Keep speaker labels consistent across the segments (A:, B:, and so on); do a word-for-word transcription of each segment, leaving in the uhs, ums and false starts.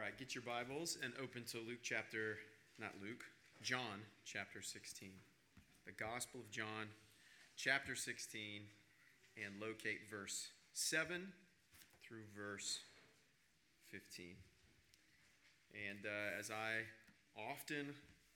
A: right, get your Bibles and open to Luke chapter, not Luke, John chapter sixteen. The Gospel of John chapter sixteen, and locate verse seven through verse fifteen. And uh, as I often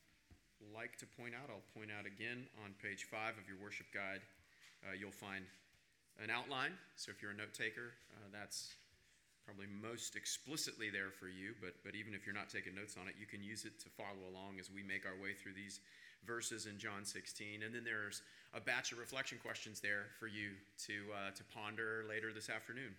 A: like to point out, I'll point out again on page five of your worship guide, uh, you'll find an outline. So if you're a note taker, uh, that's probably most explicitly there for you, but but even if you're not taking notes on it, you can use it to follow along as we make our way through these verses in John sixteen. And then there's a batch of reflection questions there for you to uh, to ponder later this afternoon.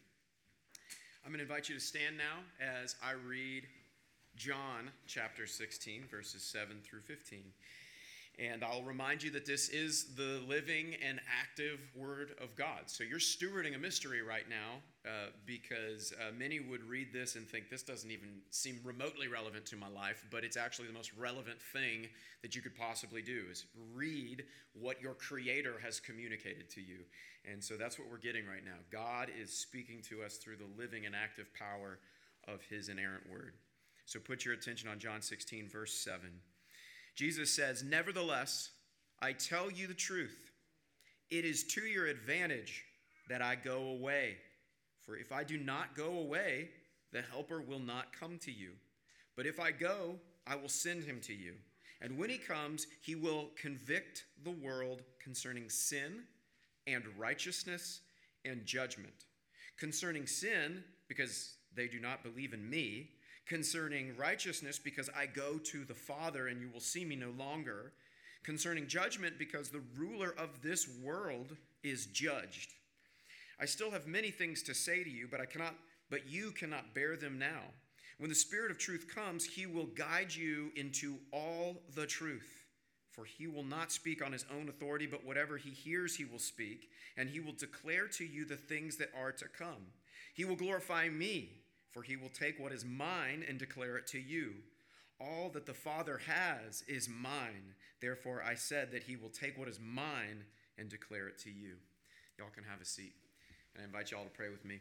A: I'm going to invite you to stand now as I read John chapter sixteen, verses seven through fifteen. And I'll remind you that this is the living and active Word of God. So you're stewarding a mystery right now uh, because uh, many would read this and think this doesn't even seem remotely relevant to my life, but it's actually the most relevant thing that you could possibly do is read what your Creator has communicated to you. And so that's what we're getting right now. God is speaking to us through the living and active power of His inerrant Word. So put your attention on John sixteen, verse seven. Jesus says, "Nevertheless, I tell you the truth. It is to your advantage that I go away. For if I do not go away, the Helper will not come to you. But if I go, I will send him to you. And when he comes, he will convict the world concerning sin and righteousness and judgment. Concerning sin, because they do not believe in me. Concerning righteousness, because I go to the Father and you will see me no longer. Concerning judgment, because the ruler of this world is judged. I still have many things to say to you, but I cannot, but you cannot bear them now. When the Spirit of truth comes, he will guide you into all the truth. For he will not speak on his own authority, but whatever he hears he will speak, and he will declare to you the things that are to come. He will glorify me, for he will take what is mine and declare it to you. All that the Father has is mine. Therefore I said that he will take what is mine and declare it to you." Y'all can have a seat. And I invite y'all to pray with me.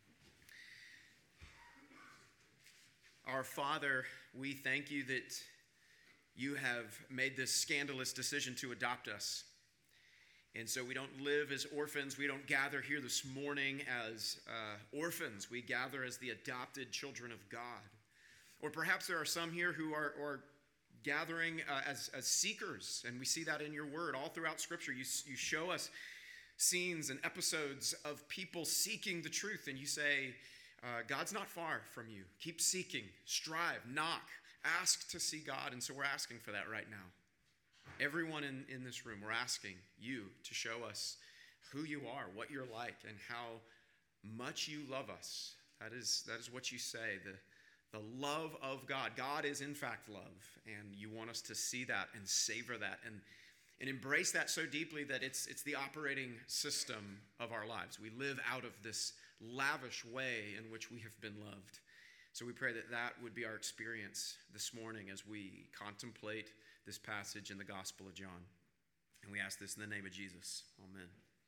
A: Our Father, we thank you that you have made this scandalous decision to adopt us. And so we don't live as orphans. We don't gather here this morning as uh, orphans. We gather as the adopted children of God. Or perhaps there are some here who are, are gathering uh, as, as seekers, and we see that in your word. All throughout Scripture, you, you show us scenes and episodes of people seeking the truth, and you say, uh, God's not far from you. Keep seeking, strive, knock, ask to see God, and so we're asking for that right now. Everyone in, in this room, we're asking you to show us who you are, what you're like, and how much you love us. That is, that is what you say, the, the love of God. God is in fact love, and you want us to see that and savor that and, and embrace that so deeply that it's, it's the operating system of our lives. We live out of this lavish way in which we have been loved. So we pray that that would be our experience this morning as we contemplate this passage in the Gospel of John. And we ask this in the name of Jesus. Amen.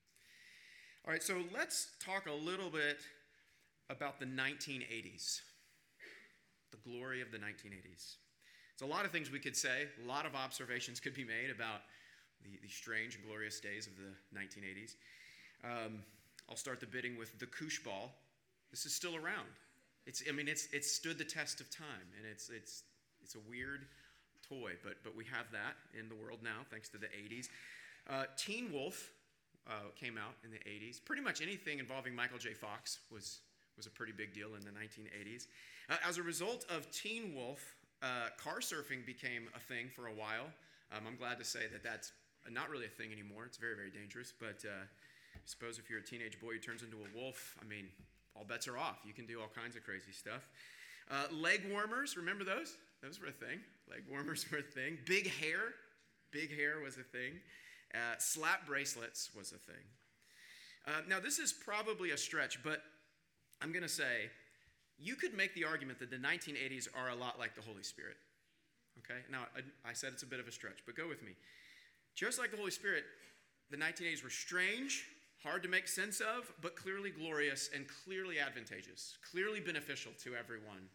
A: All right, so let's talk a little bit about the nineteen eighties. The glory of the nineteen eighties. It's a lot of things we could say. A lot of observations could be made about the, the strange and glorious days of the nineteen eighties. Um, I'll start the bidding with the koosh ball. This is still around. It's, I mean, it's it's stood the test of time, and it's it's it's a weird toy, but but we have that in the world now, thanks to the eighties. Uh, Teen Wolf uh, came out in the eighties. Pretty much anything involving Michael J. Fox was was a pretty big deal in the nineteen eighties. Uh, as a result of Teen Wolf, uh, car surfing became a thing for a while. Um, I'm glad to say that that's not really a thing anymore. It's very, very dangerous, but uh, I suppose if you're a teenage boy who turns into a wolf, I mean, all bets are off. You can do all kinds of crazy stuff. Uh, leg warmers, remember those? Those were a thing. Leg warmers were a thing. Big hair. Big hair was a thing. Uh, slap bracelets was a thing. Uh, now, this is probably a stretch, but I'm going to say you could make the argument that the nineteen eighties are a lot like the Holy Spirit. Okay? Now, I, I said it's a bit of a stretch, but go with me. Just like the Holy Spirit, the nineteen eighties were strange, hard to make sense of, but clearly glorious and clearly advantageous, clearly beneficial to everyone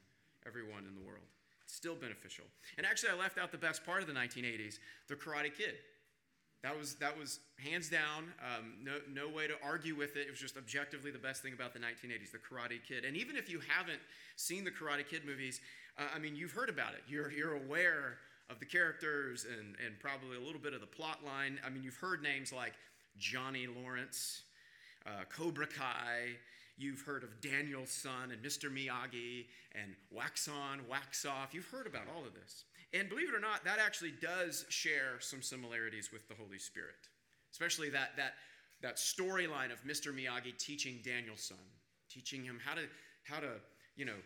A: everyone in the world. It's still beneficial. And actually, I left out the best part of the nineteen eighties, The Karate Kid. That was, that was hands down, um, no, no way to argue with it. It was just objectively the best thing about the nineteen eighties, The Karate Kid. And even if you haven't seen the Karate Kid movies, uh, I mean, you've heard about it. You're, you're aware of the characters and, and probably a little bit of the plot line. I mean, you've heard names like Johnny Lawrence, uh, Cobra Kai. You've heard of Daniel-san and Mister Miyagi and Wax On, Wax Off. You've heard about all of this. And believe it or not, that actually does share some similarities with the Holy Spirit, especially that, that, that storyline of Mister Miyagi teaching Daniel-san, teaching him how to, how to, you know,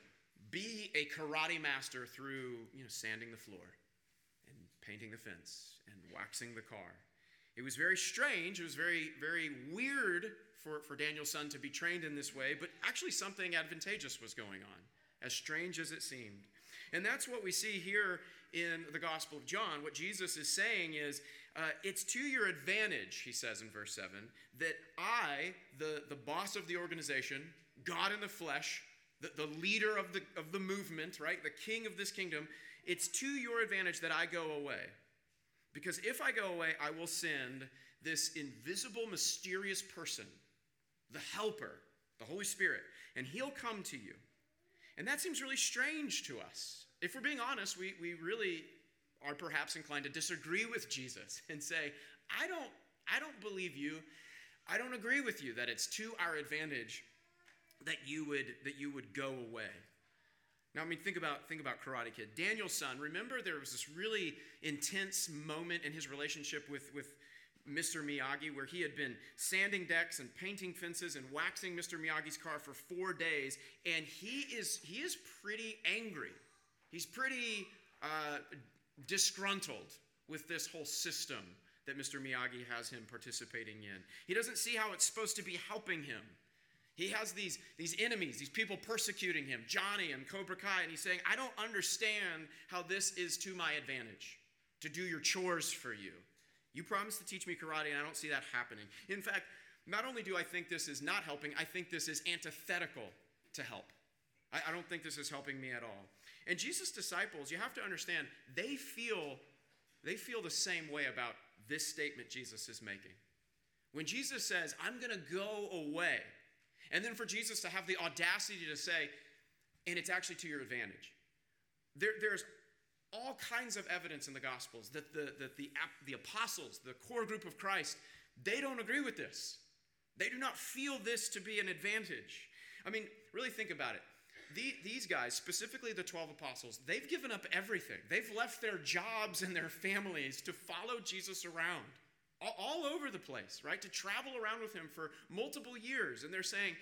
A: be a karate master through, you know, sanding the floor and painting the fence and waxing the car. It was very strange. It was very, very weird for, for Daniel-san to be trained in this way, but actually something advantageous was going on, as strange as it seemed. And that's what we see here in the Gospel of John. What Jesus is saying is, uh, it's to your advantage, he says in verse seven, that I, the, the boss of the organization, God in the flesh, the, the leader of the, of the movement, right, the king of this kingdom, it's to your advantage that I go away. Because if I go away, I will send this invisible, mysterious person, the helper, the Holy Spirit, and he'll come to you. And that seems really strange to us. If we're being honest, we, we really are perhaps inclined to disagree with Jesus and say, I don't, I don't believe you. I don't agree with you that it's to our advantage that you would, that you would go away. Now, I mean, think about, think about Karate Kid. Daniel-san, remember there was this really intense moment in his relationship with, with Mister Miyagi where he had been sanding decks and painting fences and waxing Mister Miyagi's car for four days, and he is, he is pretty angry. He's pretty uh, disgruntled with this whole system that Mister Miyagi has him participating in. He doesn't see how it's supposed to be helping him. He has these, these enemies, these people persecuting him, Johnny and Cobra Kai, and he's saying, I don't understand how this is to my advantage, to do your chores for you. You promised to teach me karate, and I don't see that happening. In fact, not only do I think this is not helping, I think this is antithetical to help. I, I don't think this is helping me at all. And Jesus' disciples, you have to understand, they feel, they feel the same way about this statement Jesus is making. When Jesus says, I'm going to go away, and then for Jesus to have the audacity to say, and it's actually to your advantage. There, there's all kinds of evidence in the Gospels that the, that the, the apostles, the core group of Christ, they don't agree with this. They do not feel this to be an advantage. I mean, really think about it. The, these guys, specifically the twelve apostles, they've given up everything. They've left their jobs and their families to follow Jesus around. All over the place, right? To travel around with him for multiple years. And they're saying,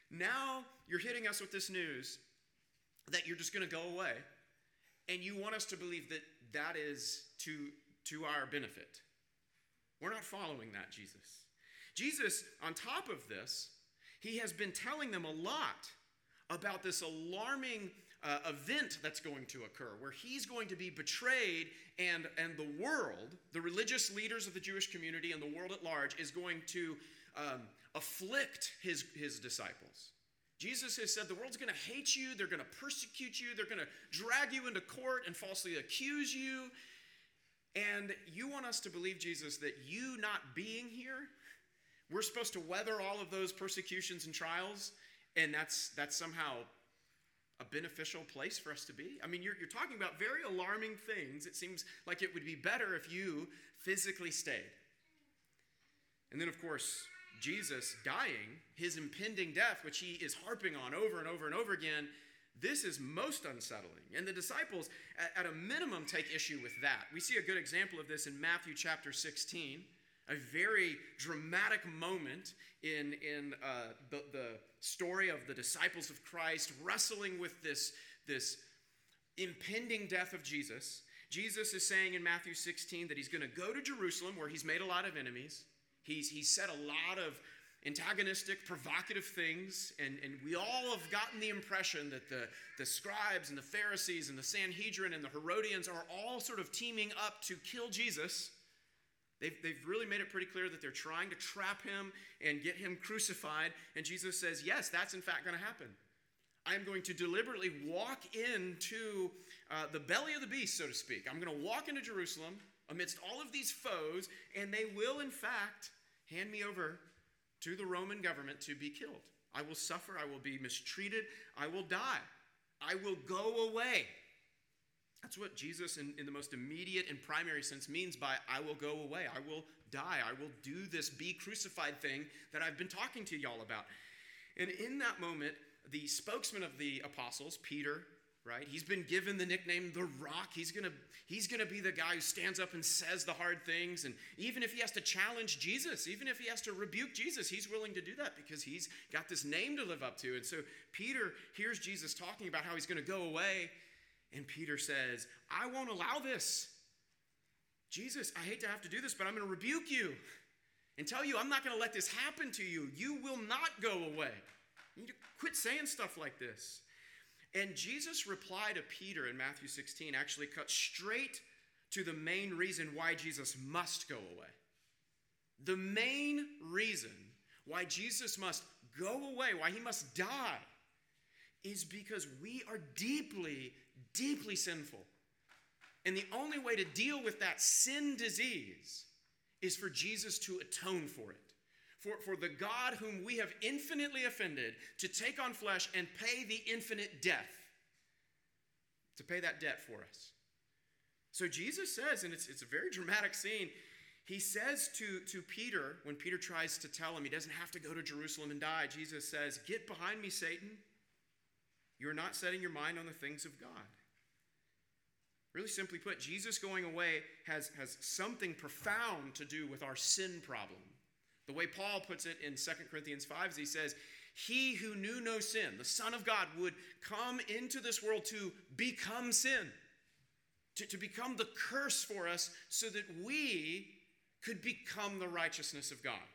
A: now you're hitting us with this news that you're just going to go away. And you want us to believe that that is to, to our benefit. We're not following that, Jesus. Jesus, on top of this, he has been telling them a lot about this alarming Uh, event that's going to occur where he's going to be betrayed and, and the world, the religious leaders of the Jewish community and the world at large is going to um, afflict his, his disciples. Jesus has said the world's going to hate you, they're going to persecute you, they're going to drag you into court and falsely accuse you. And you want us to believe, Jesus, that you not being here, we're supposed to weather all of those persecutions and trials, and that's, that's somehow a beneficial place for us to be? I mean, you're, you're talking about very alarming things. It seems like it would be better if you physically stayed. And then, of course, Jesus dying, his impending death, which he is harping on over and over and over again, this is most unsettling. And the disciples, at, at a minimum, take issue with that. We see a good example of this in Matthew chapter sixteen, a very dramatic moment in, in uh, the, the story of the disciples of Christ wrestling with this, this impending death of Jesus. Jesus is saying in Matthew sixteen that he's going to go to Jerusalem where he's made a lot of enemies. He's, he's said a lot of antagonistic, provocative things, and, and we all have gotten the impression that the, the scribes and the Pharisees and the Sanhedrin and the Herodians are all sort of teaming up to kill Jesus. They've, they've really made it pretty clear that they're trying to trap him and get him crucified. And Jesus says, yes, that's in fact going to happen. I'm going to deliberately walk into uh, the belly of the beast, so to speak. I'm going to walk into Jerusalem amidst all of these foes, and they will, in fact, hand me over to the Roman government to be killed. I will suffer. I will be mistreated. I will die. I will go away. That's what Jesus, in, in the most immediate and primary sense, means by I will go away. I will die. I will do this be crucified thing that I've been talking to y'all about. And in that moment, the spokesman of the apostles, Peter, right, he's been given the nickname The Rock. He's gonna, he's gonna be the guy who stands up and says the hard things. And even if he has to challenge Jesus, even if he has to rebuke Jesus, he's willing to do that because he's got this name to live up to. And so Peter hears Jesus talking about how he's gonna go away. And Peter says, I won't allow this. Jesus, I hate to have to do this, but I'm going to rebuke you and tell you I'm not going to let this happen to you. You will not go away. You need to quit saying stuff like this. And Jesus' reply to Peter in Matthew sixteen actually cuts straight to the main reason why Jesus must go away. The main reason why Jesus must go away, why he must die, is because we are deeply, deeply sinful. And the only way to deal with that sin disease is for Jesus to atone for it. For, for the God whom we have infinitely offended to take on flesh and pay the infinite death. To pay that debt for us. So Jesus says, and it's, it's a very dramatic scene, he says to, to Peter, when Peter tries to tell him he doesn't have to go to Jerusalem and die, Jesus says, get behind me, Satan. You're not setting your mind on the things of God. Really simply put, Jesus going away has, has something profound to do with our sin problem. The way Paul puts it in Second Corinthians five is he says, he who knew no sin, the Son of God, would come into this world to become sin, to, to become the curse for us so that we could become the righteousness of God. Amen.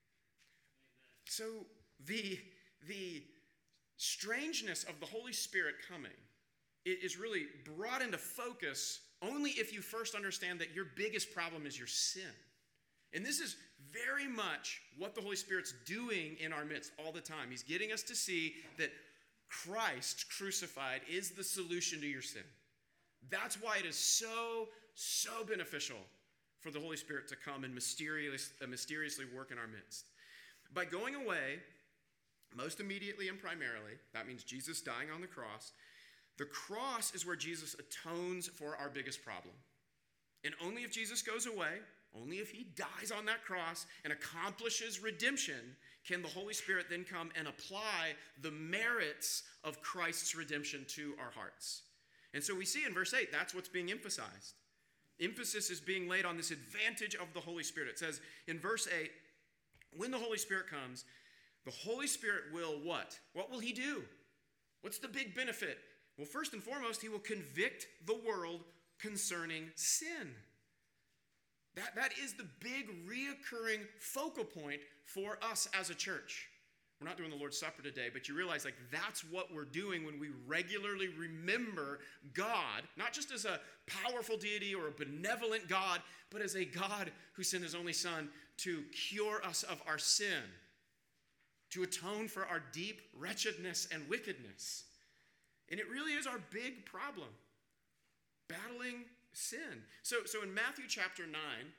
A: So the, the strangeness of the Holy Spirit coming is really brought into focus only if you first understand that your biggest problem is your sin. And this is very much what the Holy Spirit's doing in our midst all the time. He's getting us to see that Christ crucified is the solution to your sin. That's why it is so, so beneficial for the Holy Spirit to come and mysterious, uh, mysteriously work in our midst. By going away, most immediately and primarily, that means Jesus dying on the cross. The cross is where Jesus atones for our biggest problem. And only if Jesus goes away, only if he dies on that cross and accomplishes redemption, can the Holy Spirit then come and apply the merits of Christ's redemption to our hearts. And so we see in verse eight, that's what's being emphasized. Emphasis is being laid on this advantage of the Holy Spirit. It says in verse eight, when the Holy Spirit comes, the Holy Spirit will what? What will he do? What's the big benefit? Well, first and foremost, he will convict the world concerning sin. That, that is the big reoccurring focal point for us as a church. We're not doing the Lord's Supper today, but you realize like that's what we're doing when we regularly remember God, not just as a powerful deity or a benevolent God, but as a God who sent his only Son to cure us of our sin, to atone for our deep wretchedness and wickedness. And it really is our big problem, battling sin. So, so in Matthew chapter nine,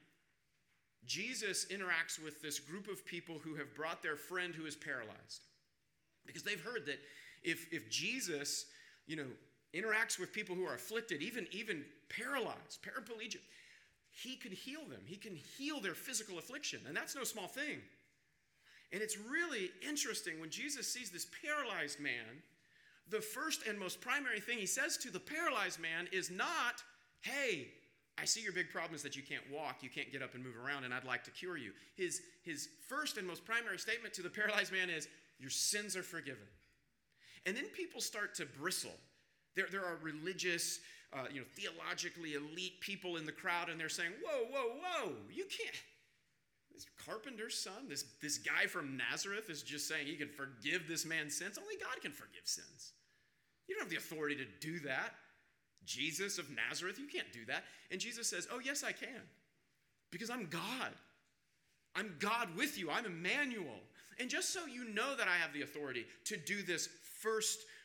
A: Jesus interacts with this group of people who have brought their friend who is paralyzed. Because they've heard that if, if Jesus, you know, interacts with people who are afflicted, even, even paralyzed, paraplegic, he can heal them. He can heal their physical affliction. And that's no small thing. And it's really interesting when Jesus sees this paralyzed man, the first and most primary thing he says to the paralyzed man is not, hey, I see your big problem is that you can't walk, you can't get up and move around, and I'd like to cure you. His, his first and most primary statement to the paralyzed man is, your sins are forgiven. And then people start to bristle. There, there are religious, uh, you know, theologically elite people in the crowd, and they're saying, whoa, whoa, whoa, you can't. This carpenter's son, this, this guy from Nazareth is just saying he can forgive this man's sins. Only God can forgive sins. You don't have the authority to do that. Jesus of Nazareth, you can't do that. And Jesus says, oh, yes, I can. Because I'm God. I'm God with you. I'm Emmanuel. And just so you know that I have the authority to do this first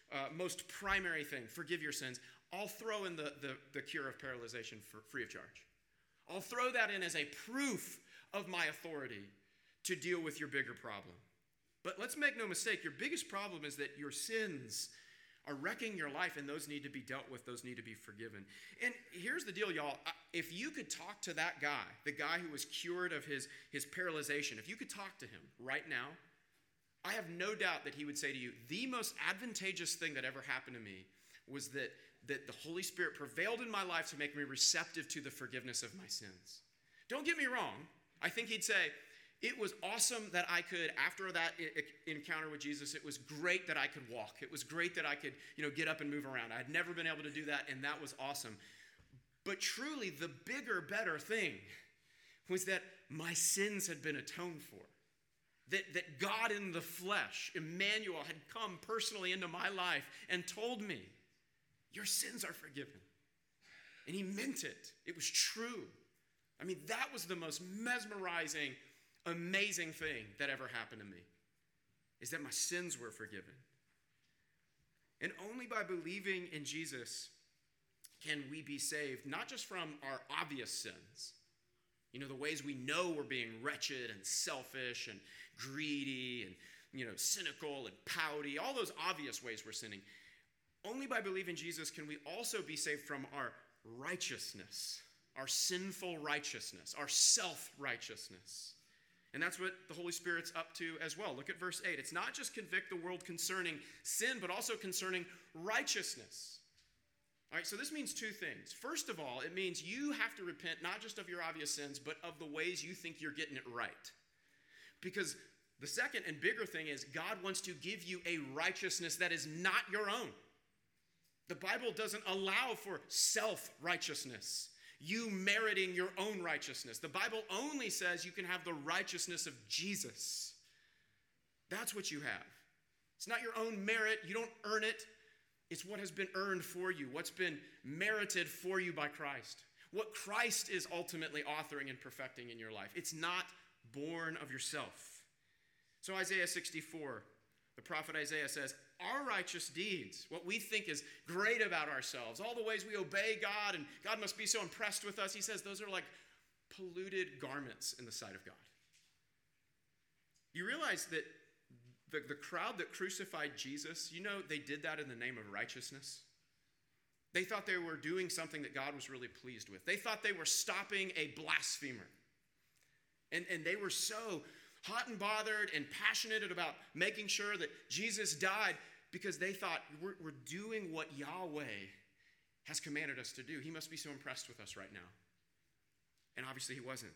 A: uh, most primary thing, forgive your sins, I'll throw in the, the, the cure of paralyzation for free of charge. I'll throw that in as a proof of my authority to deal with your bigger problem. But let's make no mistake, your biggest problem is that your sins are wrecking your life, and those need to be dealt with. Those need to be forgiven. And here's the deal, y'all. If you could talk to that guy, the guy who was cured of his, his paralyzation, if you could talk to him right now, I have no doubt that he would say to you, the most advantageous thing that ever happened to me was that, that the Holy Spirit prevailed in my life to make me receptive to the forgiveness of my sins. Don't get me wrong. I think he'd say, it was awesome that I could, after that encounter with Jesus, it was great that I could walk. It was great that I could, you know, get up and move around. I had never been able to do that, and that was awesome. But truly, the bigger, better thing was that my sins had been atoned for. That, that God in the flesh, Emmanuel, had come personally into my life and told me, your sins are forgiven. And he meant it. It was true. I mean, that was the most mesmerizing, amazing thing that ever happened to me, is that my sins were forgiven. And only by believing in Jesus can we be saved, not just from our obvious sins, you know, the ways we know we're being wretched and selfish and greedy and, you know, cynical and pouty, all those obvious ways we're sinning. Only by believing Jesus can we also be saved from our righteousness, our sinful righteousness, our self-righteousness. And that's what the Holy Spirit's up to as well. Look at verse eight. It's not just convict the world concerning sin, but also concerning righteousness. All right, so this means two things. First of all, it means you have to repent not just of your obvious sins, but of the ways you think you're getting it right. Because the second and bigger thing is God wants to give you a righteousness that is not your own. The Bible doesn't allow for self-righteousness, you meriting your own righteousness. The Bible only says you can have the righteousness of Jesus. That's what you have. It's not your own merit. You don't earn it. It's what has been earned for you, what's been merited for you by Christ, what Christ is ultimately authoring and perfecting in your life. It's not born of yourself. So Isaiah sixty-four, the prophet Isaiah says, our righteous deeds, what we think is great about ourselves, all the ways we obey God and God must be so impressed with us, he says those are like polluted garments in the sight of God. You realize that the, the crowd that crucified Jesus, you know, they did that in the name of righteousness. They thought they were doing something that God was really pleased with. They thought they were stopping a blasphemer. And, and they were so hot and bothered and passionate about making sure that Jesus died because they thought we're, we're doing what Yahweh has commanded us to do. He must be so impressed with us right now. And obviously he wasn't.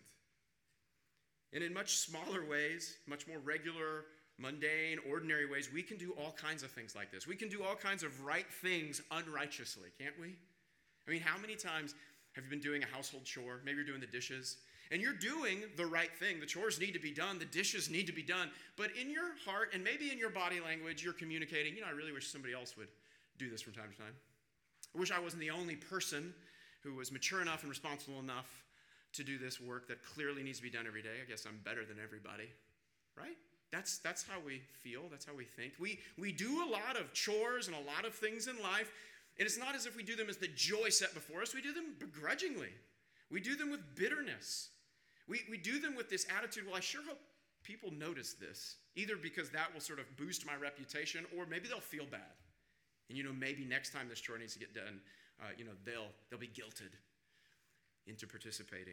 A: And in much smaller ways, much more regular, mundane, ordinary ways, we can do all kinds of things like this. We can do all kinds of right things unrighteously, can't we? I mean, how many times have you been doing a household chore? Maybe you're doing the dishes, and you're doing the right thing. The chores need to be done. The dishes need to be done. But in your heart, and maybe in your body language, you're communicating, you know, I really wish somebody else would do this from time to time. I wish I wasn't the only person who was mature enough and responsible enough to do this work that clearly needs to be done every day. I guess I'm better than everybody, right? That's that's how we feel. That's how we think. We we do a lot of chores and a lot of things in life, and it's not as if we do them as the joy set before us. We do them begrudgingly. We do them with bitterness. We we do them with this attitude, well, I sure hope people notice this, either because that will sort of boost my reputation, or maybe they'll feel bad. And, you know, maybe next time this chore needs to get done, uh, you know, they'll they'll be guilted into participating.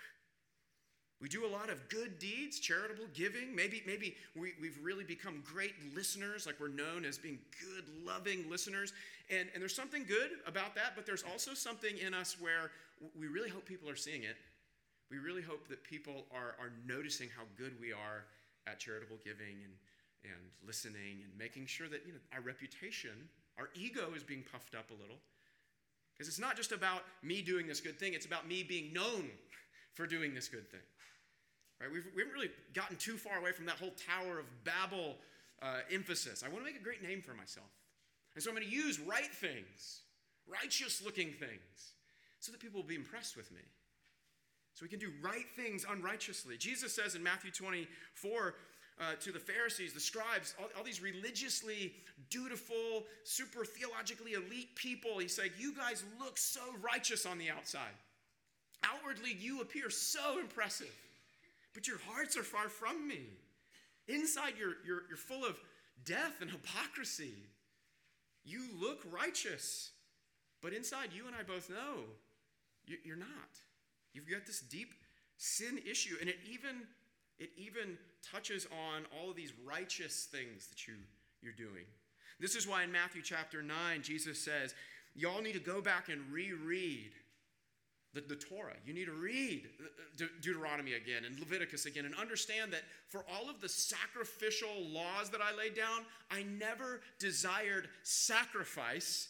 A: We do a lot of good deeds, charitable giving. Maybe, maybe we, we've really become great listeners, like we're known as being good, loving listeners. And, and there's something good about that, but there's also something in us where we really hope people are seeing it. We really hope that people are, are noticing how good we are at charitable giving and, and listening and making sure that, you know, our reputation, our ego is being puffed up a little. Because it's not just about me doing this good thing, it's about me being known for doing this good thing. Right? We've, we haven't really gotten too far away from that whole Tower of Babel uh, emphasis. I want to make a great name for myself. And so I'm going to use right things, righteous-looking things, so that people will be impressed with me. So we can do right things unrighteously. Jesus says in Matthew twenty-four, uh, to the Pharisees, the scribes, all, all these religiously dutiful, super theologically elite people. He's saying, you guys look so righteous on the outside. Outwardly, you appear so impressive, but your hearts are far from me. Inside, you're, you're, you're full of death and hypocrisy. You look righteous, but inside, you and I both know you, you're not. You've got this deep sin issue, and it even, it even touches on all of these righteous things that you, you're doing. This is why in Matthew chapter nine, Jesus says, y'all need to go back and reread the, the Torah. You need to read De- Deuteronomy again and Leviticus again and understand that for all of the sacrificial laws that I laid down, I never desired sacrifice,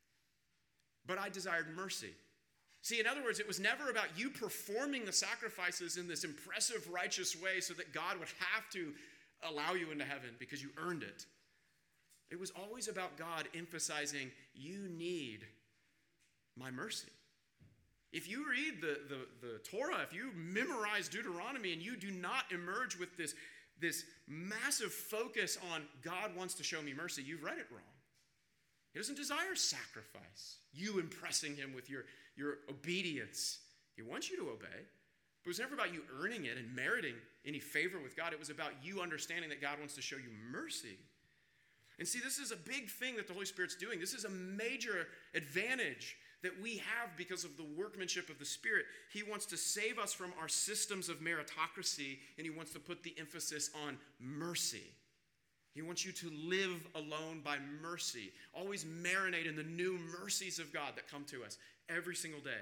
A: but I desired mercy. See, in other words, it was never about you performing the sacrifices in this impressive, righteous way so that God would have to allow you into heaven because you earned it. It was always about God emphasizing, you need my mercy. If you read the, the, the Torah, if you memorize Deuteronomy and you do not emerge with this, this massive focus on God wants to show me mercy, you've read it wrong. He doesn't desire sacrifice, you impressing him with your, your obedience. He wants you to obey, but it was never about you earning it and meriting any favor with God. It was about you understanding that God wants to show you mercy. And see, this is a big thing that the Holy Spirit's doing. This is a major advantage that we have because of the workmanship of the Spirit. He wants to save us from our systems of meritocracy, and he wants to put the emphasis on mercy. He wants you to live alone by mercy. Always marinate in the new mercies of God that come to us every single day.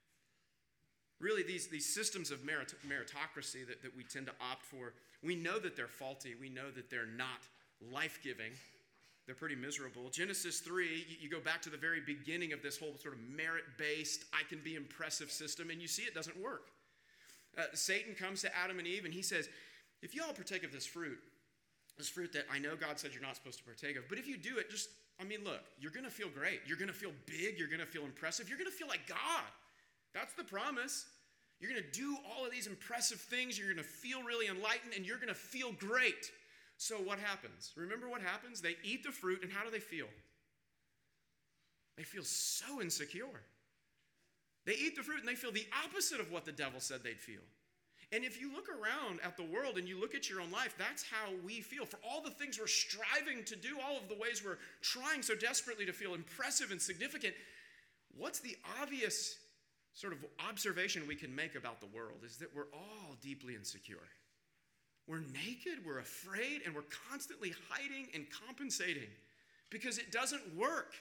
A: Really, these, these systems of merit, meritocracy that, that we tend to opt for, we know that they're faulty. We know that they're not life-giving. They're pretty miserable. Genesis three, you, you go back to the very beginning of this whole sort of merit-based, I can be impressive system, and you see it doesn't work. Uh, Satan comes to Adam and Eve, and he says, if you all partake of this fruit, this fruit that I know God said you're not supposed to partake of, but if you do it, just, I mean, look, you're going to feel great. You're going to feel big. You're going to feel impressive. You're going to feel like God. That's the promise. You're going to do all of these impressive things. You're going to feel really enlightened, and you're going to feel great. So what happens? Remember what happens? They eat the fruit, and how do they feel? They feel so insecure. They eat the fruit, and they feel the opposite of what the devil said they'd feel. And if you look around at the world and you look at your own life, that's how we feel. For all the things we're striving to do, all of the ways we're trying so desperately to feel impressive and significant, what's the obvious sort of observation we can make about the world is that we're all deeply insecure. We're naked, we're afraid, and we're constantly hiding and compensating because it doesn't work.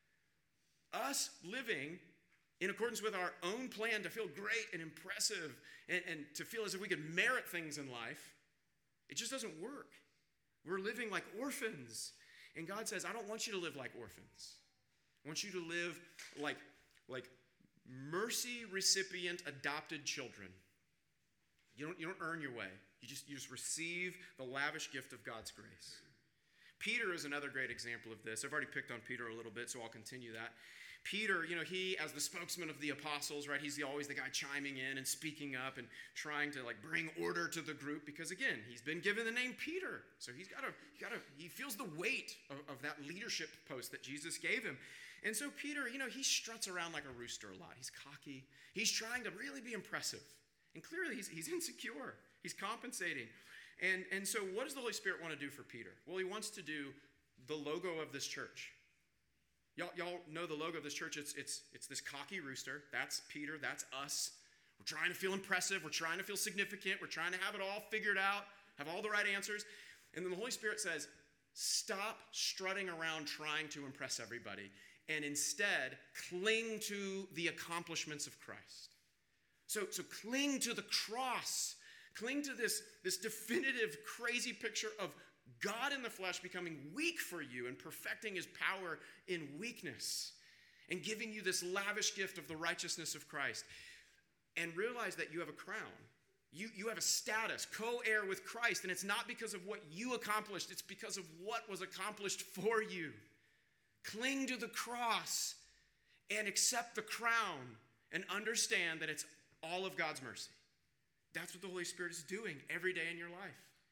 A: Us living in accordance with our own plan to feel great and impressive and, and to feel as if we could merit things in life, it just doesn't work. We're living like orphans. And God says, I don't want you to live like orphans. I want you to live like, like mercy recipient adopted children. You don't, you don't earn your way. You just, you just receive the lavish gift of God's grace. Peter is another great example of this. I've already picked on Peter a little bit, so I'll continue that. Peter, you know, he, as the spokesman of the apostles, right, he's the, always the guy chiming in and speaking up and trying to, like, bring order to the group because, again, he's been given the name Peter. So he's got to, he got to, he feels the weight of, of that leadership post that Jesus gave him. And so Peter, you know, he struts around like a rooster a lot. He's cocky. He's trying to really be impressive. And clearly he's, he's insecure. He's compensating. And, and so what does the Holy Spirit want to do for Peter? Well, he wants to do the logo of this church. Y'all, y'all know the logo of this church. It's, it's, it's this cocky rooster. That's Peter. That's us. We're trying to feel impressive. We're trying to feel significant. We're trying to have it all figured out, have all the right answers. And then the Holy Spirit says, stop strutting around trying to impress everybody and instead cling to the accomplishments of Christ. So, so cling to the cross. Cling to this, this definitive, crazy picture of God in the flesh becoming weak for you and perfecting his power in weakness and giving you this lavish gift of the righteousness of Christ. And realize that you have a crown. You, you have a status, co-heir with Christ, and it's not because of what you accomplished. It's because of what was accomplished for you. Cling to the cross and accept the crown and understand that it's all of God's mercy. That's what the Holy Spirit is doing every day in your life.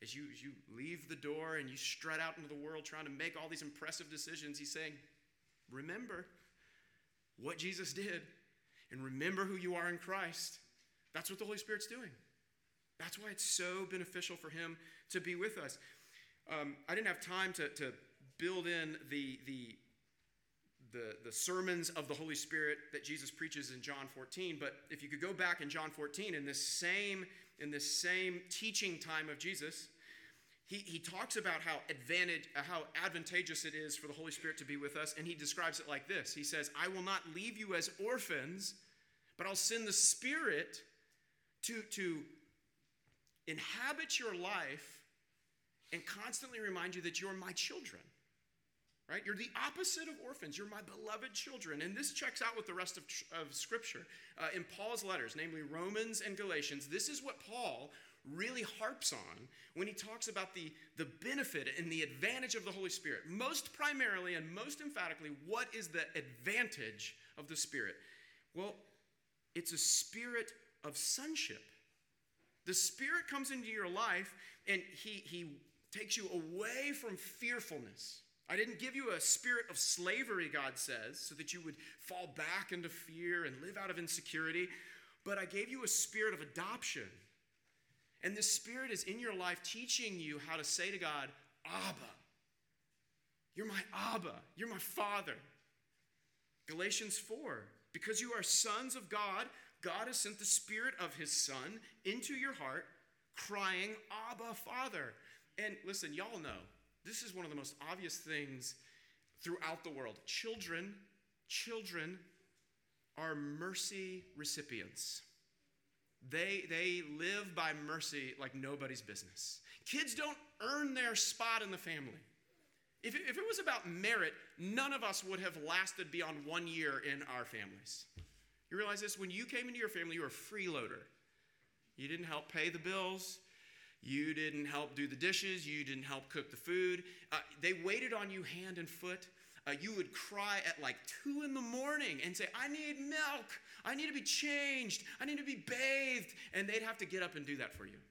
A: as you, as you leave the door and you strut out into the world trying to make all these impressive decisions, he's saying, remember what Jesus did and remember who you are in Christ. That's what the Holy Spirit's doing. That's why it's so beneficial for him to be with us. Um, I didn't have time to, to build in the, the, the, the sermons of the Holy Spirit that Jesus preaches in John fourteen, but if you could go back in John fourteen, in this same, in this same teaching time of Jesus, he, he talks about how, advantage, uh, how advantageous it is for the Holy Spirit to be with us, and he describes it like this. He says, I will not leave you as orphans, but I'll send the Spirit to, to inhabit your life and constantly remind you that you're my children, right? You're the opposite of orphans. You're my beloved children. And this checks out with the rest of, of Scripture. Uh, in Paul's letters, namely Romans and Galatians, this is what Paul really harps on when he talks about the, the benefit and the advantage of the Holy Spirit. Most primarily and most emphatically, what is the advantage of the Spirit? Well, it's a spirit of sonship. The Spirit comes into your life and he, he takes you away from fearfulness. I didn't give you a spirit of slavery, God says, so that you would fall back into fear and live out of insecurity, but I gave you a spirit of adoption. And this Spirit is in your life teaching you how to say to God, Abba. You're my Abba. You're my Father. Galatians four, because you are sons of God, God has sent the Spirit of his Son into your heart, crying, Abba, Father. And listen, y'all know, this is one of the most obvious things throughout the world. Children, children are mercy recipients. They, they live by mercy like nobody's business. Kids don't earn their spot in the family. If it, if it was about merit, none of us would have lasted beyond one year in our families. You realize this? When you came into your family, you were a freeloader. You didn't help pay the bills. You didn't help do the dishes. You didn't help cook the food. Uh, they waited on you hand and foot. Uh, you would cry at like two in the morning and say, I need milk. I need to be changed. I need to be bathed. And they'd have to get up and do that for you.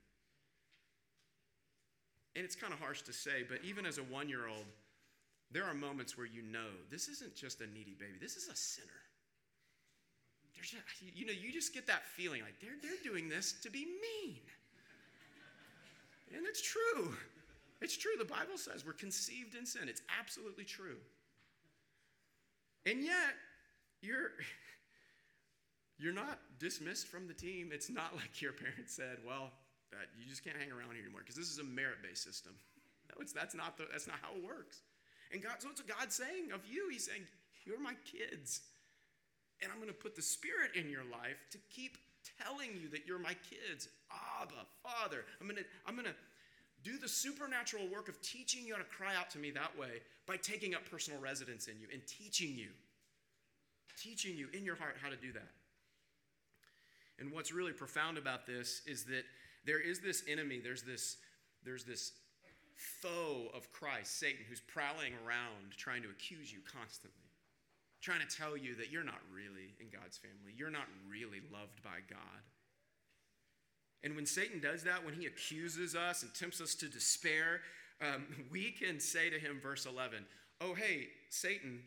A: And it's kind of harsh to say, but even as a one-year-old, there are moments where you know this isn't just a needy baby. This is a sinner. There's just, you know, you just get that feeling like they're, they're doing this to be mean. And it's true. It's true. The Bible says we're conceived in sin. It's absolutely true. And yet, you're, you're not dismissed from the team. It's not like your parents said, well, that you just can't hang around here anymore because this is a merit-based system. No, it's, that's, not the, that's not how it works. And God, so what's God saying of you? He's saying, you're my kids. And I'm going to put the Spirit in your life to keep telling you that you're my kids. Abba, Father. I'm going to, I'm going to do the supernatural work of teaching you how to cry out to me that way by taking up personal residence in you and teaching you, teaching you in your heart how to do that. And what's really profound about this is that there is this enemy, there's this, there's this foe of Christ, Satan, who's prowling around trying to accuse you constantly, trying to tell you that you're not really in God's family. You're not really loved by God. And when Satan does that, when he accuses us and tempts us to despair, um, we can say to him, verse eleven, oh, hey, Satan,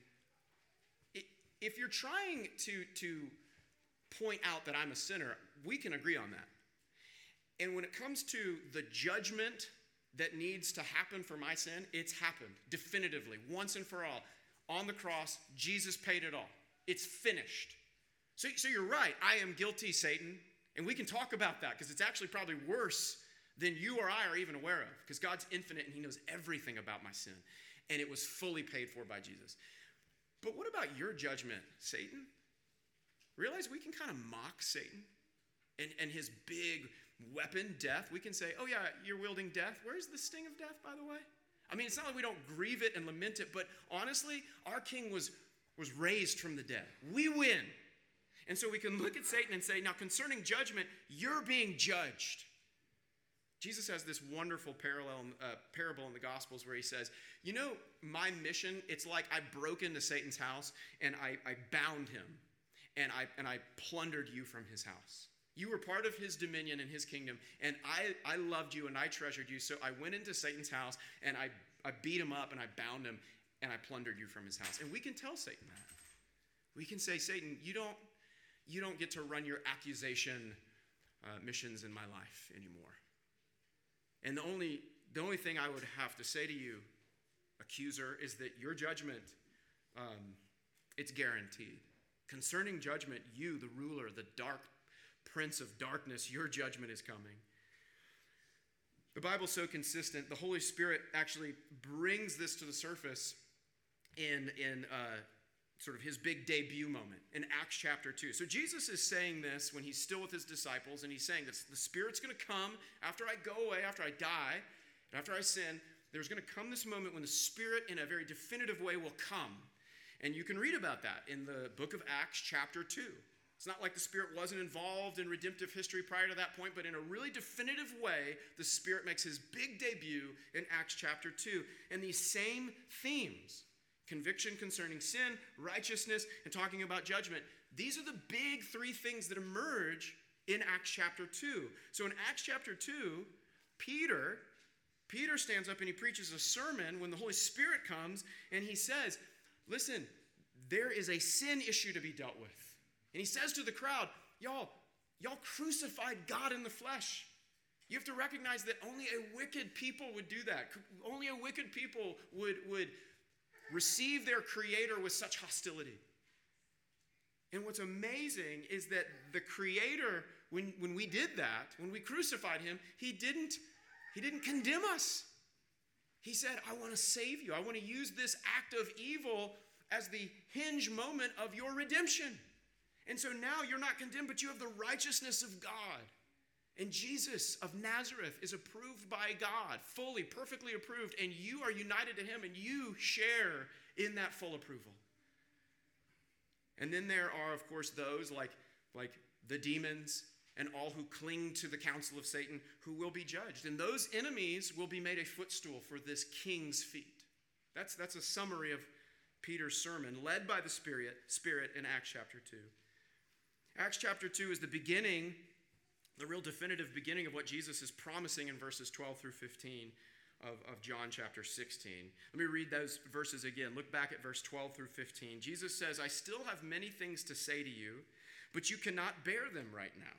A: if you're trying to, to point out that I'm a sinner, we can agree on that. And when it comes to the judgment that needs to happen for my sin, it's happened definitively, once and for all. On the cross, Jesus paid it all. It's finished. So, so you're right. I am guilty, Satan. And we can talk about that because it's actually probably worse than you or I are even aware of because God's infinite and he knows everything about my sin. And it was fully paid for by Jesus. But what about your judgment, Satan? Realize we can kind of mock Satan and, and his big weapon, death. We can say, oh yeah, you're wielding death. Where's the sting of death, by the way? I mean, it's not like we don't grieve it and lament it, but honestly, our king was, was raised from the dead. We win. And so we can look at Satan and say, now concerning judgment, you're being judged. Jesus has this wonderful parallel, uh, parable in the Gospels where he says, you know, my mission, it's like I broke into Satan's house and I, I bound him and I, and I plundered you from his house. You were part of his dominion and his kingdom, and I, I loved you and I treasured you, so I went into Satan's house and I, I beat him up and I bound him and I plundered you from his house. And we can tell Satan that. We can say, Satan, you don't, you don't get to run your accusation uh, missions in my life anymore. And the only, the only thing I would have to say to you, accuser, is that your judgment, um, it's guaranteed. Concerning judgment, you, the ruler, the dark prince of darkness, your judgment is coming. The Bible's so consistent. The Holy Spirit actually brings this to the surface in, in uh, sort of his big debut moment in Acts chapter two. So Jesus is saying this when he's still with his disciples, and he's saying this, the Spirit's going to come after I go away, after I die, and after I sin. There's going to come this moment when the Spirit in a very definitive way will come. And you can read about that in the book of Acts chapter two. It's not like the Spirit wasn't involved in redemptive history prior to that point, but in a really definitive way, the Spirit makes his big debut in Acts chapter two. And these same themes, conviction concerning sin, righteousness, and talking about judgment, these are the big three things that emerge in Acts chapter two. So in Acts chapter two, Peter, Peter stands up and he preaches a sermon when the Holy Spirit comes, and he says, listen, there is a sin issue to be dealt with. And he says to the crowd, y'all, y'all crucified God in the flesh. You have to recognize that only a wicked people would do that. Only a wicked people would, would receive their Creator with such hostility. And what's amazing is that the Creator, when, when we did that, when we crucified him, he didn't, he didn't condemn us. He said, I want to save you. I want to use this act of evil as the hinge moment of your redemption. And so now you're not condemned, but you have the righteousness of God. And Jesus of Nazareth is approved by God, fully, perfectly approved, and you are united to him, and you share in that full approval. And then there are, of course, those like, like the demons and all who cling to the counsel of Satan who will be judged. And those enemies will be made a footstool for this king's feet. That's, that's a summary of Peter's sermon, led by the Spirit, Spirit in Acts chapter two. Acts chapter two is the beginning, the real definitive beginning of what Jesus is promising in verses twelve through fifteen of, of John chapter sixteen. Let me read those verses again. Look back at verse twelve through fifteen. Jesus says, I still have many things to say to you, but you cannot bear them right now.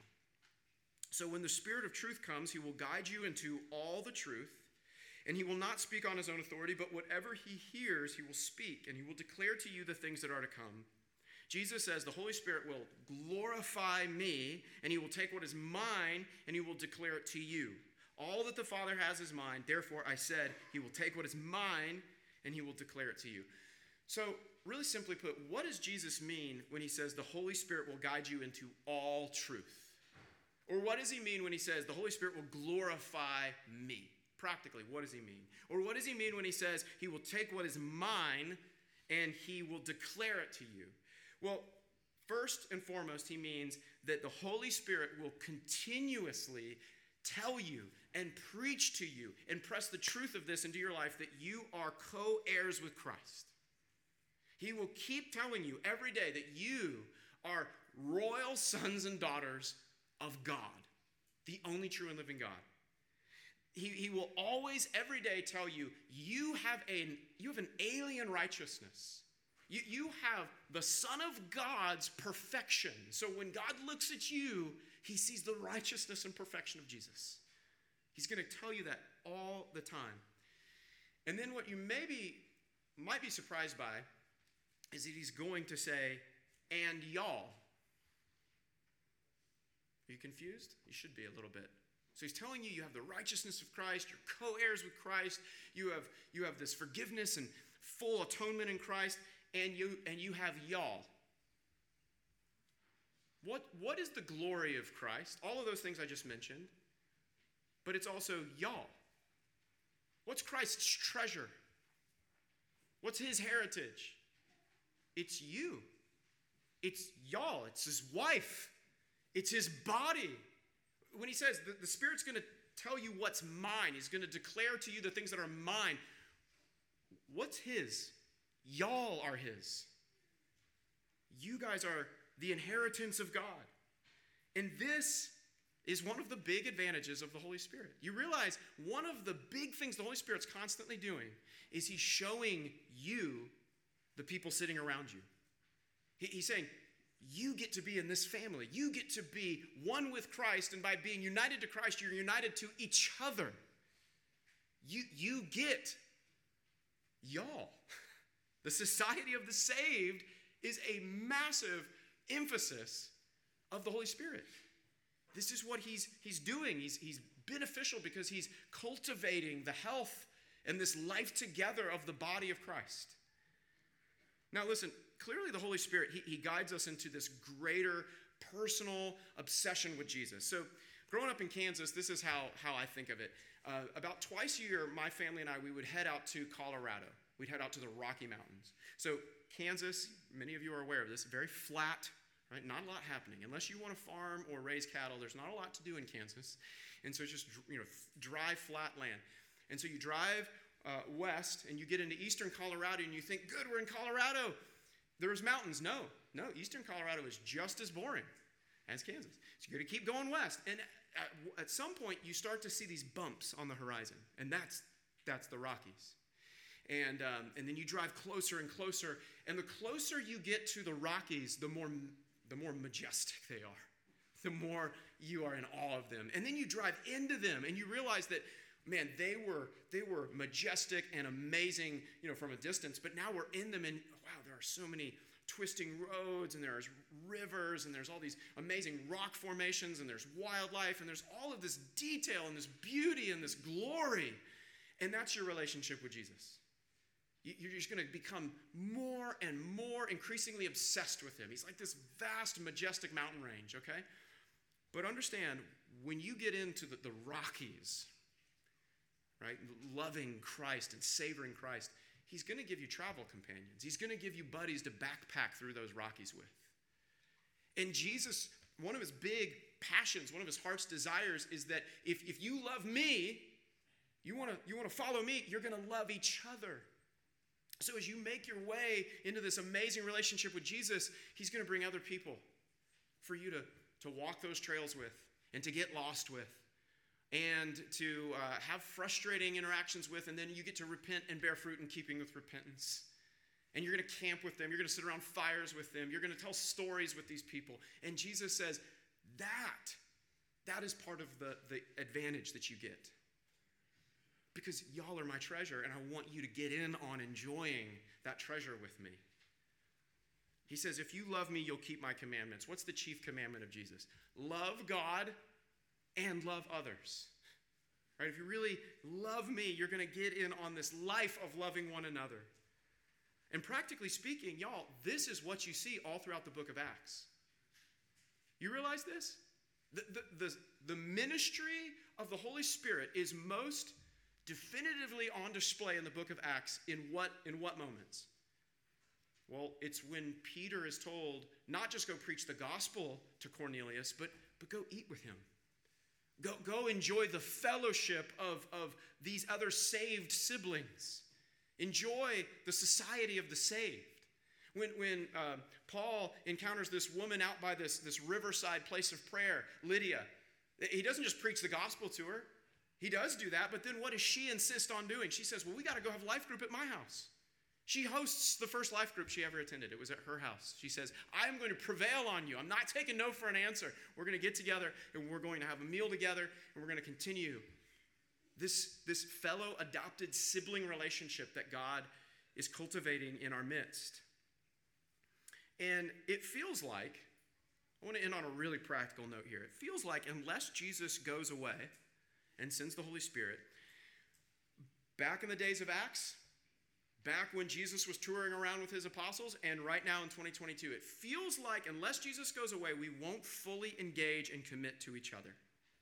A: So when the Spirit of truth comes, he will guide you into all the truth, and he will not speak on his own authority, but whatever he hears, he will speak, and he will declare to you the things that are to come. Jesus says the Holy Spirit will glorify me, and he will take what is mine, and he will declare it to you. All that the Father has is mine. Therefore, I said, he will take what is mine, and he will declare it to you. So, really simply put, what does Jesus mean when he says the Holy Spirit will guide you into all truth? Or what does he mean when he says the Holy Spirit will glorify me? Practically, what does he mean? Or what does he mean when he says he will take what is mine and he will declare it to you? Well, first and foremost, he means that the Holy Spirit will continuously tell you and preach to you and press the truth of this into your life, that you are co-heirs with Christ. He will keep telling you every day that you are royal sons and daughters of God, the only true and living God. He, he will always, every day, tell you, you have, a, you have an alien righteousness. You, you have the Son of God's perfection. So when God looks at you, he sees the righteousness and perfection of Jesus. He's going to tell you that all the time. And then what you maybe might be surprised by is that he's going to say, and y'all. Are you confused? You should be a little bit. So he's telling you you have the righteousness of Christ, you're co-heirs with Christ, you have, you have this forgiveness and full atonement in Christ, and you, and you have y'all. What, what is the glory of Christ? All of those things I just mentioned, but it's also y'all. What's Christ's treasure? What's his heritage? It's you. It's y'all. It's his wife. It's his body. When he says the, the Spirit's going to tell you what's mine, he's going to declare to you the things that are mine. What's his? Y'all are his. You guys are the inheritance of God. And this is one of the big advantages of the Holy Spirit. You realize one of the big things the Holy Spirit's constantly doing is he's showing you the people sitting around you. He, he's saying, you get to be in this family. You get to be one with Christ, and by being united to Christ, you're united to each other. You, you get y'all. The society of the saved is a massive emphasis of the Holy Spirit. This is what he's, he's doing. He's, he's beneficial because he's cultivating the health and this life together of the body of Christ. Now listen, clearly the Holy Spirit, he, he guides us into this greater personal obsession with Jesus. So growing up in Kansas, this is how, how I think of it. Uh, about twice a year, my family and I, we would head out to Colorado. We'd head out to the Rocky Mountains. So Kansas, many of you are aware of this, very flat, right? Not a lot happening. Unless you want to farm or raise cattle, there's not a lot to do in Kansas. And so it's just, you know, dry, flat land. And so you drive uh, west and you get into eastern Colorado and you think, good, we're in Colorado. There's mountains. No, no, eastern Colorado is just as boring as Kansas. So you got to keep going west. And at, at some point, you start to see these bumps on the horizon. And that's that's the Rockies. And, um, and then you drive closer and closer. And the closer you get to the Rockies, the more, the more majestic they are. The more you are in awe of them. And then you drive into them and you realize that, man, they were, they were majestic and amazing, you know, from a distance. But now we're in them and, wow, there are so many twisting roads and there's rivers and there's all these amazing rock formations and there's wildlife and there's all of this detail and this beauty and this glory. And that's your relationship with Jesus. You're just going to become more and more increasingly obsessed with him. He's like this vast, majestic mountain range, okay? But understand, when you get into the, the Rockies, right, loving Christ and savoring Christ, he's going to give you travel companions. He's going to give you buddies to backpack through those Rockies with. And Jesus, one of his big passions, one of his heart's desires is that if, if you love me, you want to you want to follow me, you're going to love each other. So as you make your way into this amazing relationship with Jesus, he's going to bring other people for you to, to walk those trails with and to get lost with and to uh, have frustrating interactions with, and then you get to repent and bear fruit in keeping with repentance. And you're going to camp with them. You're going to sit around fires with them. You're going to tell stories with these people. And Jesus says, that, that is part of the, the advantage that you get. Because y'all are my treasure, and I want you to get in on enjoying that treasure with me. He says, if you love me, you'll keep my commandments. What's the chief commandment of Jesus? Love God and love others. Right? If you really love me, you're going to get in on this life of loving one another. And practically speaking, y'all, this is what you see all throughout the book of Acts. You realize this? The, the, the, the ministry of the Holy Spirit is most definitively on display in the book of Acts in what, in what moments? Well, it's when Peter is told not just go preach the gospel to Cornelius, but, but go eat with him. Go, go enjoy the fellowship of, of these other saved siblings. Enjoy the society of the saved. When, when uh, Paul encounters this woman out by this, this riverside place of prayer, Lydia, he doesn't just preach the gospel to her. He does do that, but then what does she insist on doing? She says, well, we got to go have life group at my house. She hosts the first life group she ever attended. It was at her house. She says, I'm going to prevail on you. I'm not taking no for an answer. We're going to get together, and we're going to have a meal together, and we're going to continue this, this fellow adopted sibling relationship that God is cultivating in our midst. And it feels like, I want to end on a really practical note here. It feels like unless Jesus goes away and sends the Holy Spirit, back in the days of Acts, back when Jesus was touring around with his apostles, and right now in twenty twenty-two, it feels like unless Jesus goes away, we won't fully engage and commit to each other.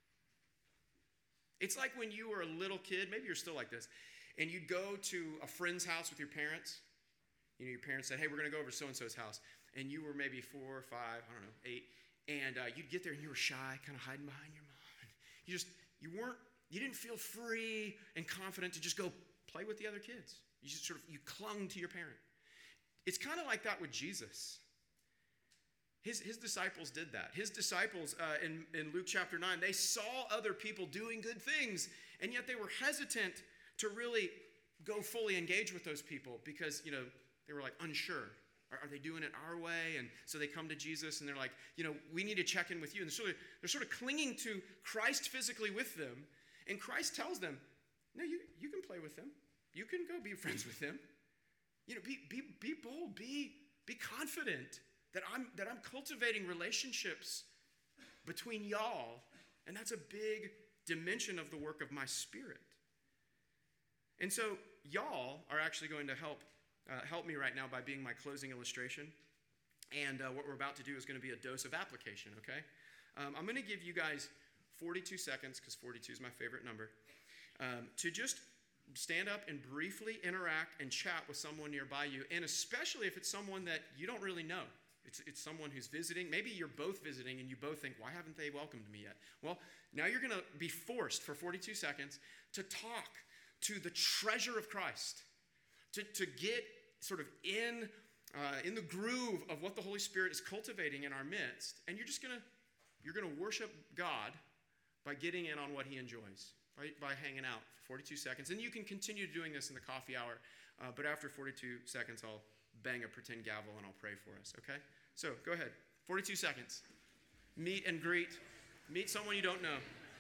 A: It's like when you were a little kid, maybe you're still like this, and you'd go to a friend's house with your parents. You know, your parents said, hey, we're going to go over to so-and-so's house. And you were maybe four or five, I don't know, eight. And uh, you'd get there and you were shy, kind of hiding behind your mom. You just, you weren't, you didn't feel free and confident to just go play with the other kids. You just sort of, you clung to your parent. It's kind of like that with Jesus. His, his disciples did that. His disciples uh, in, in Luke chapter nine, they saw other people doing good things, and yet they were hesitant to really go fully engage with those people because, you know, they were like unsure. Are, are they doing it our way? And so they come to Jesus and they're like, you know, we need to check in with you. And they're sort of, they're sort of clinging to Christ physically with them. And Christ tells them, no, you, you can play with him. You can go be friends with him. You know, be, be, be bold, be, be confident that I'm, that I'm cultivating relationships between y'all. And that's a big dimension of the work of my Spirit. And so y'all are actually going to help uh, help me right now by being my closing illustration. And uh, what we're about to do is going to be a dose of application, okay? Um, I'm going to give you guys forty-two seconds, because forty-two is my favorite number, um, to just stand up and briefly interact and chat with someone nearby you, and especially if it's someone that you don't really know. It's, it's someone who's visiting. Maybe you're both visiting and you both think, why haven't they welcomed me yet? Well, now you're going to be forced for forty-two seconds to talk to the treasure of Christ, to, to get sort of in, uh, in the groove of what the Holy Spirit is cultivating in our midst, and you're just going to you're going to worship God by getting in on what he enjoys, by, by hanging out for forty-two seconds. And you can continue doing this in the coffee hour, uh, but after forty-two seconds, I'll bang a pretend gavel and I'll pray for us, okay? So go ahead, forty-two seconds. Meet and greet. Meet someone you don't know.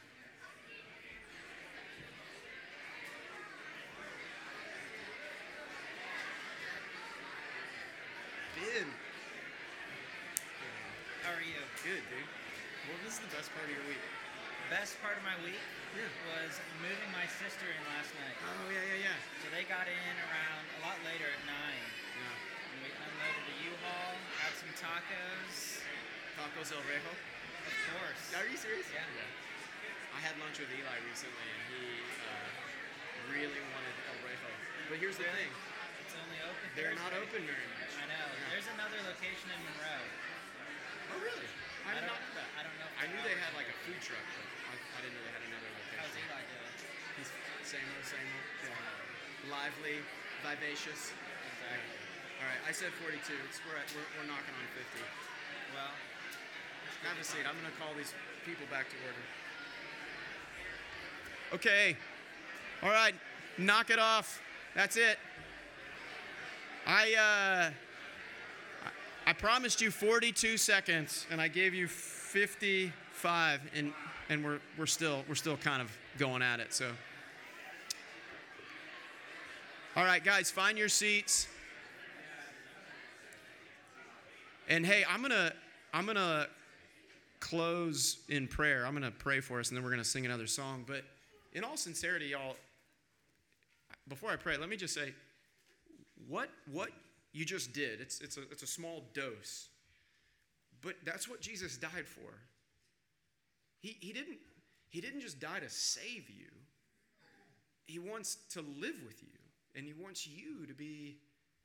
A: Ben.
B: How are you?
A: Good, dude. What was the best part of your week?
B: Best part of my week
A: Yeah.
B: was moving my sister in last night.
A: Oh, yeah, yeah, yeah.
B: So they got in around a lot later at nine.
A: Yeah.
B: And we unloaded a U-Haul, had some tacos.
A: Tacos El Rejo.
B: Of course.
A: Are you serious?
B: Yeah.
A: I had lunch with Eli recently, and he uh, really wanted El Rejo. But here's the
B: Really?
A: thing.
B: It's only open
A: They're not
B: Thursday.
A: open very much.
B: I know.
A: Yeah.
B: There's another location in Monroe.
A: Oh, really? I did
B: don't,
A: not know that.
B: I don't know if
A: I knew
B: they're
A: they had
B: open.
A: like a food truck, but I, I didn't know they had another
B: How's
A: location.
B: Eli doing?
A: He's same old, same old. Yeah. Lively, vivacious.
B: Exactly.
A: All right, I said forty-two. It's, we're, at, we're, we're knocking on fifty.
B: Well,
A: Have a seat. I'm going to call these people back to order. Okay. All right. Knock it off. That's it. I uh, I promised you forty-two seconds, and I gave you fifty-five, and and we're we're still we're still kind of going at it. So. All right, guys, find your seats. And hey, I'm gonna I'm gonna close in prayer. I'm gonna pray for us, and then we're gonna sing another song. But in all sincerity, y'all, before I pray, let me just say, what what you just did, it's it's a it's a small dose. But that's what Jesus died for. He he didn't he didn't just die to save you. He wants to live with you, and he wants you to be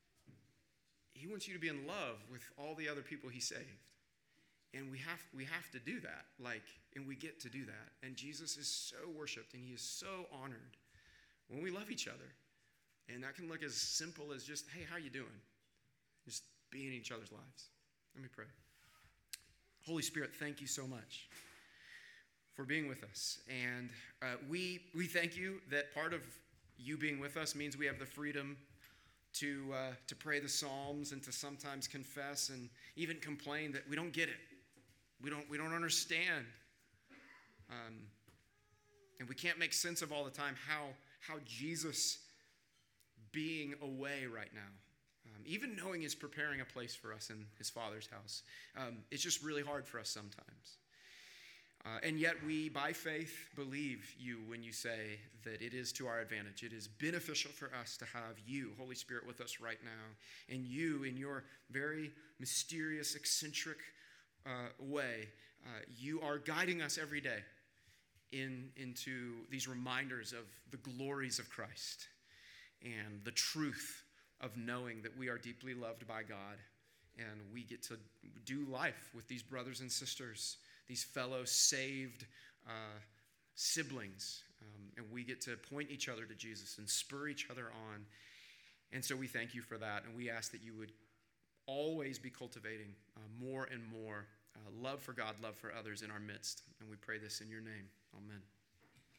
A: He wants you to be in love with all the other people he saved. And we have we have to do that. Like, and we get to do that. And Jesus is so worshipped and he is so honored when we love each other. And that can look as simple as just, hey, how you doing? Just be in each other's lives. Let me pray. Holy Spirit, thank you so much for being with us. And uh, we we thank you that part of you being with us means we have the freedom to uh, to pray the Psalms and to sometimes confess and even complain that we don't get it. We don't we don't understand. Um, and we can't make sense of all the time how how Jesus being away right now, um, even knowing he's preparing a place for us in his Father's house, um, it's just really hard for us sometimes. Uh, and yet we, by faith, believe you when you say that it is to our advantage. It is beneficial for us to have you, Holy Spirit, with us right now. And you, in your very mysterious, eccentric uh, way, uh, you are guiding us every day in, into these reminders of the glories of Christ and the truth of knowing that we are deeply loved by God and we get to do life with these brothers and sisters, these fellow saved uh, siblings, um, and we get to point each other to Jesus and spur each other on. And so we thank you for that, and we ask that you would always be cultivating uh, more and more uh, love for God, love for others in our midst. And we pray this in your name. Amen.